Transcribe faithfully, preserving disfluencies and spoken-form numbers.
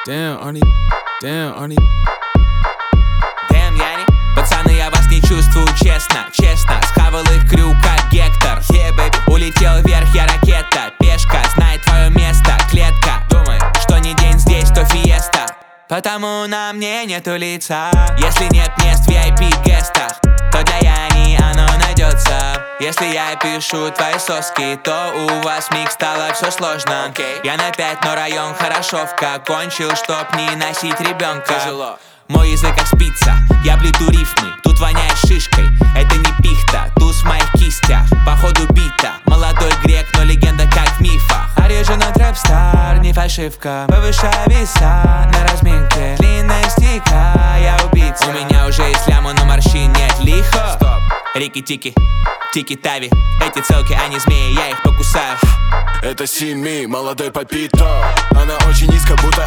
Damn, Arnie, damn, Arnie. Damn, я не... Пацаны, я вас не чувствую, честно, честно. Схавал их крю, как Гектор. Yeah, baby. Улетел вверх, я ракета. Пешка, знает твое место, клетка. Думай, что не день здесь, то фиеста. Потому на мне нету лица. Если нет мест в ви ай пи-гестах, то для Яни оно найдется. Если я пишу твои соски, то у вас миг стало все сложно. okay. Я на пять, но район хорошовка. Кончил, чтоб не носить ребенка. Тяжело. Мой язык как спица, я плету рифмы. Тут воняет шишкой, это не пихта. Туз в моих кистях, походу бита. Молодой грек, но легенда как в мифах. Оригинал трэп-стар, не фальшивка. Повышаю веса на разминке. Длинная стика, я убийца. У меня уже есть ляма, но морщин нет. Лихо. Стоп. Рики-тики, тики-тави. Эти целки, они змеи, я их покусаю. Это Сими, молодой Папито. Она очень низко, будто